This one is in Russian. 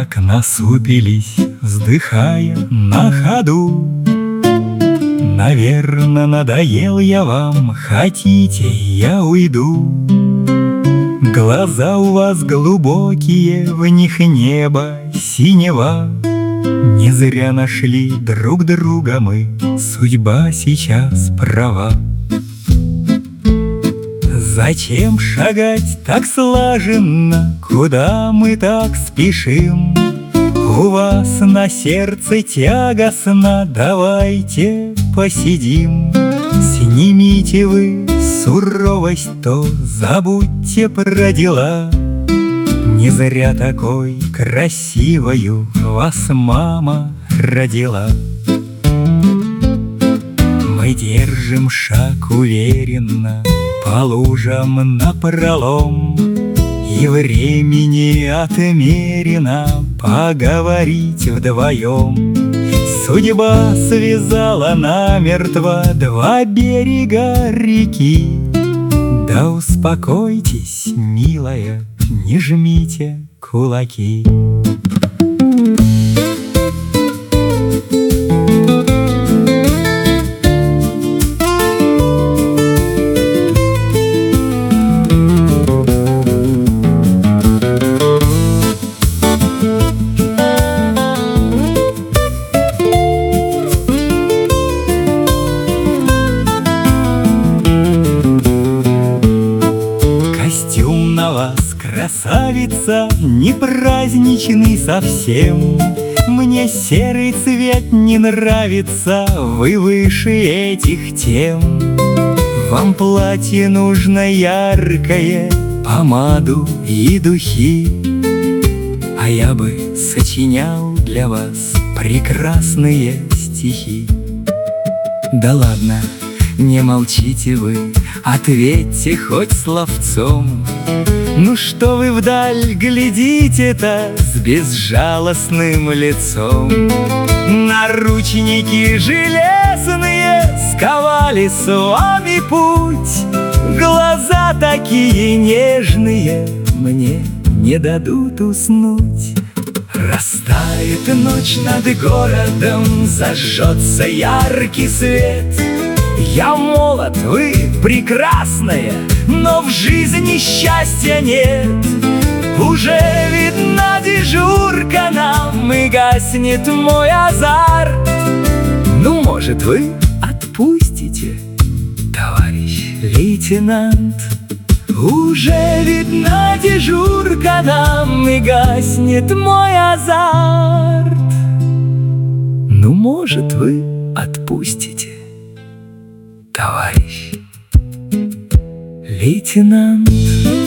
так насупились, вздыхая на ходу. Наверно, надоел я вам, хотите, я уйду. Глаза у вас глубокие, в них небо синева. Не зря нашли друг друга мы, судьба сейчас права. Зачем шагать так слаженно, куда мы так спешим? У вас на сердце тягостно, давайте посидим. Снимите вы суровость, то забудьте про дела. Не зря такой красивою вас мама родила. Мы держим шаг уверенно по лужам напролом, и времени отмерено поговорить вдвоем. Судьба связала намертво два берега реки. Да успокойтесь, милая, не жмите кулаки. Костюм на вас, красавица, не праздничный совсем. Мне серый цвет не нравится, вы выше этих тем. Вам платье нужно яркое, помаду и духи, а я бы сочинял для вас прекрасные стихи. Да ладно, не молчите вы, ответьте хоть словцом. Ну что вы вдаль глядите-то с безжалостным лицом? Наручники железные сковали с вами путь. Глаза такие нежные мне не дадут уснуть. Растает ночь над городом, зажжется яркий свет. Я молод, вы прекрасная, но в жизни счастья нет. Уже видна дежурка нам, и гаснет мой азарт. Ну, может, вы отпустите, товарищ лейтенант? Уже видна дежурка нам, и гаснет мой азарт. Ну, может, вы отпустите, товарищ лейтенант?